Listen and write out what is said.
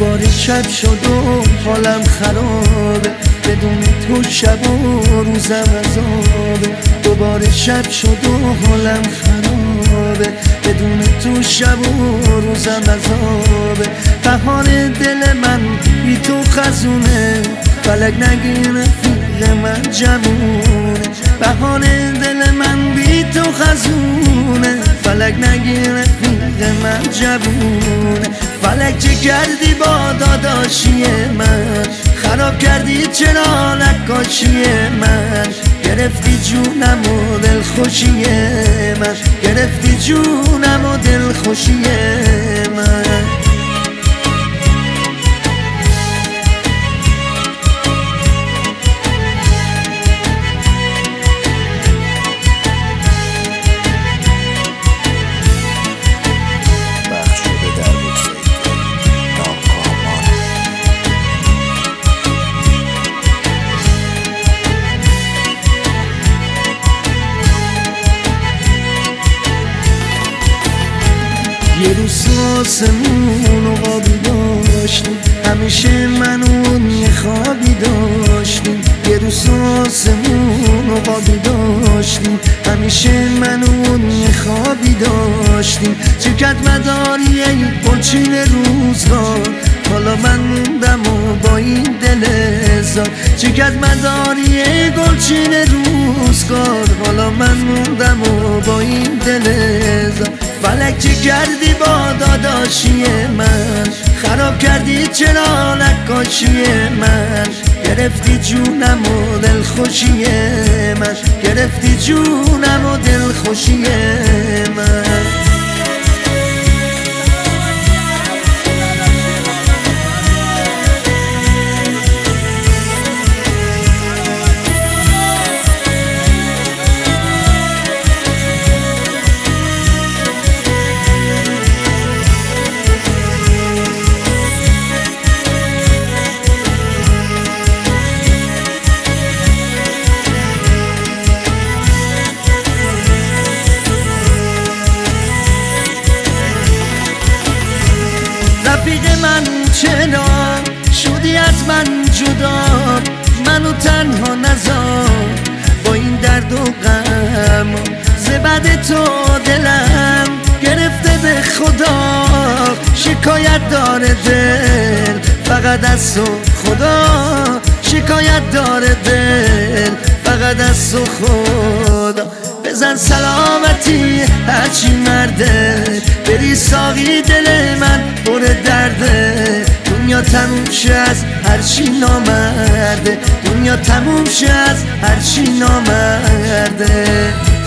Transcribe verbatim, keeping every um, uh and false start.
دوباره شب شد و حالم خرابه، بدون تو شب و روزم عذابه. دوباره شب شد و حالم خرابه، بدون تو شب و روزم عذابه. بهار دل من بی تو خزونه، فلک نگیره فیق من جمونه. بهار دل من بی تو خزونه، فلک نگیره فیق من جمونه. فلک چه کردی با داداشی من، خراب کردی چرا نقاشی من. گرفتی جونم و دلخوشی من، گرفتی جونم و دلخوشی من. یه روز آسمون و قابی داشتیم، همیشه منو یه خوابی داشتیم. یه روز آسمون و قابی داشتیم، همیشه منو یه خوابی داشتیم. چکت مداری ای پرچین روزگار، حالا من موندم و با این دل هزار. چکت مداری ای گلچین روزگار، حالا من موندم و با این دل هزار. فلک چه کردی با داداشی من، خراب کردی چرا نقاشی من. گرفتی جونم و دلخوشی من، گرفتی جونم و دلخوشی من. رفیق من چرا شدی از من جدا، منو تنها نذار با این درد و غم. زبد تو دلم گرفته به خدا، شکایت داره دل فقط از تو خدا. شکایت داره دل فقط از تو خدا. بزن سلامتی هرچی مرده، بری ساقی دل من پر درده. دنیا تموم شه از هرچی نامرده، دنیا تموم شه از هرچی نامرده.